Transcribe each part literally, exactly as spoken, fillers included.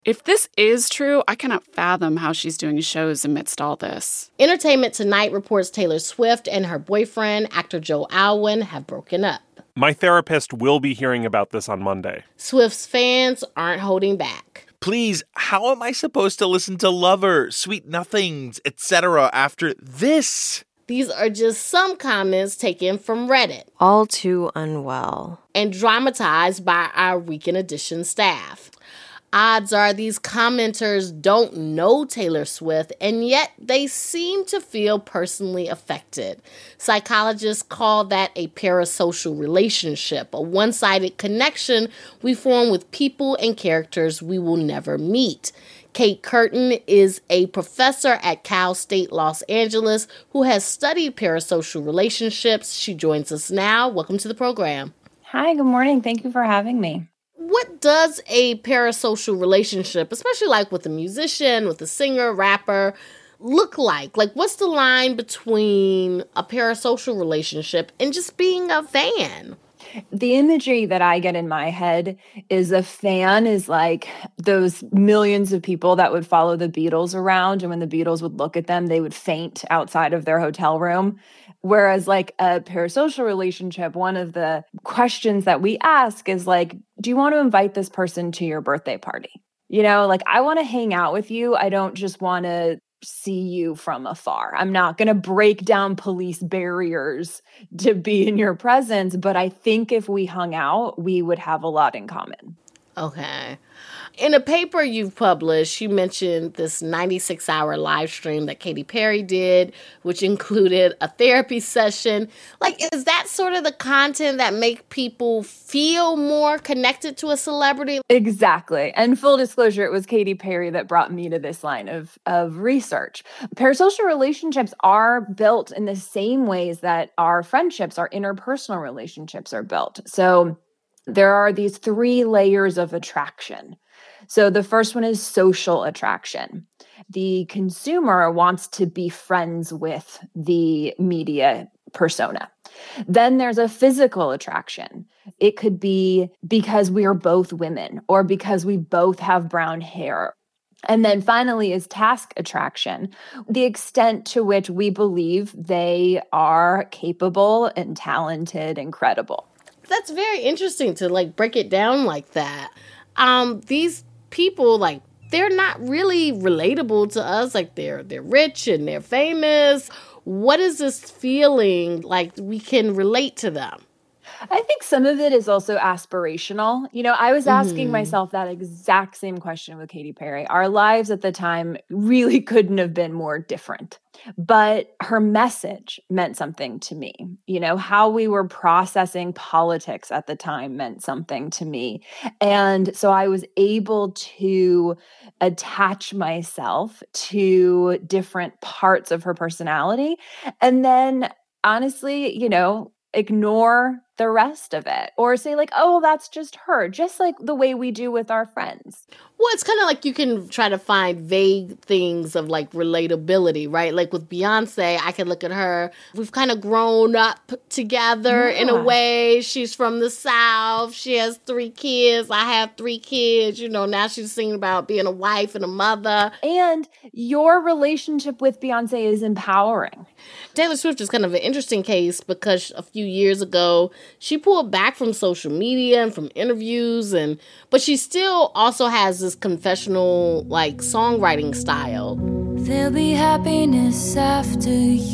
If this is true, I cannot fathom how she's doing shows amidst all this. Entertainment Tonight reports Taylor Swift and her boyfriend, actor Joe Alwyn, have broken up. My therapist will be hearing about this on Monday. Swift's fans aren't holding back. Please, how am I supposed to listen to Lover, Sweet Nothings, et cetera after this? These are just some comments taken from Reddit. All too unwell. And dramatized by our Weekend Edition staff. Odds are these commenters don't know Taylor Swift, and yet they seem to feel personally affected. Psychologists call that a parasocial relationship, a one-sided connection we form with people and characters we will never meet. Kate Curtin is a professor at Cal State Los Angeles who has studied parasocial relationships. She joins us now. Welcome to the program. Hi, good morning. Thank you for having me. What does a parasocial relationship, especially like with a musician, with a singer, rapper, look like? Like, what's the line between a parasocial relationship and just being a fan? The imagery that I get in my head is a fan is like those millions of people that would follow the Beatles around, and when the Beatles would look at them, they would faint outside of their hotel room. Whereas like a parasocial relationship, one of the questions that we ask is like, do you want to invite this person to your birthday party? You know, like I want to hang out with you. I don't just want to see you from afar. I'm not going to break down police barriers to be in your presence, but I think if we hung out, we would have a lot in common. Okay. In a paper you've published, you mentioned this ninety-six hour live stream that Katy Perry did, which included a therapy session. Like, is that sort of the content that make people feel more connected to a celebrity? Exactly. And full disclosure, it was Katy Perry that brought me to this line of, of research. Parasocial relationships are built in the same ways that our friendships, our interpersonal relationships are built. So there are these three layers of attraction. So the first one is social attraction. The consumer wants to be friends with the media persona. Then there's a physical attraction. It could be because we are both women or because we both have brown hair. And then finally is task attraction, the extent to which we believe they are capable and talented and credible. That's very interesting to like break it down like that. Um, these people, like, they're not really relatable to us. Like, they're they're rich and they're famous. What is this feeling like we can relate to them? I think some of it is also aspirational. You know, I was asking Mm-hmm. myself that exact same question with Katy Perry. Our lives at the time really couldn't have been more different. But her message meant something to me. You know, how we were processing politics at the time meant something to me. And so I was able to attach myself to different parts of her personality. And then honestly, you know, ignore the rest of it or say like, oh, that's just her, just like the way we do with our friends. Well, it's kind of like you can try to find vague things of like relatability, right? Like with Beyonce, I can look at her. We've kind of grown up together Yeah. in a way. She's from the South. She has three kids. I have three kids. You know, now she's singing about being a wife and a mother. And your relationship with Beyonce is empowering. Taylor Swift is kind of an interesting case because a few years ago, she pulled back from social media and from interviews, and but she still also has this confessional, like, songwriting style. There'll be happiness after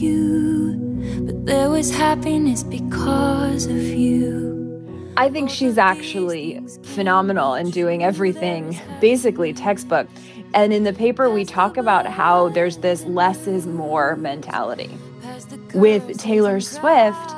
you, but there was happiness because of you. I think she's actually phenomenal in doing everything, basically textbook. And in the paper, we talk about how there's this less is more mentality. With Taylor Swift,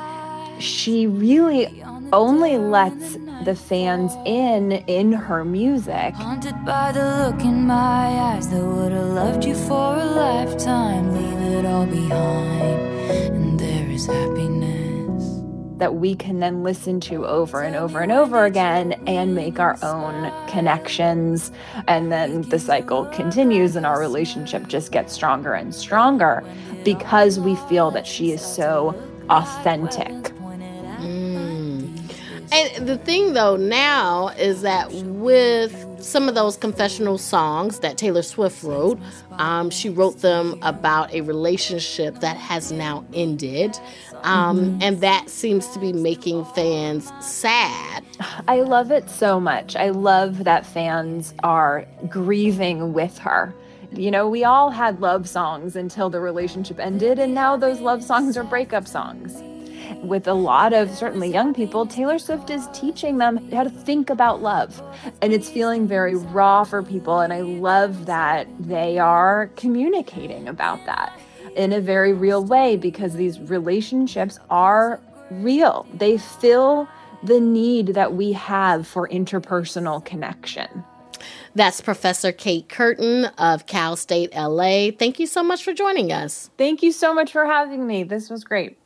she really only lets the fans in in her music. Haunted by the look in my eyes that would have loved you for a lifetime. Leave it all behind, and there is happiness that we can then listen to over and over and over again and make our own connections. And then the cycle continues and our relationship just gets stronger and stronger because we feel that she is so authentic. And the thing, though, now is that with some of those confessional songs that Taylor Swift wrote, um, she wrote them about a relationship that has now ended. Um, mm-hmm. And that seems to be making fans sad. I love it so much. I love that fans are grieving with her. You know, we all had love songs until the relationship ended, and now those love songs are breakup songs. With a lot of certainly young people, Taylor Swift is teaching them how to think about love. And it's feeling very raw for people. And I love that they are communicating about that in a very real way, because these relationships are real. They fill the need that we have for interpersonal connection. That's Professor Kate Curtin of Cal State L A. Thank you so much for joining us. Thank you so much for having me. This was great.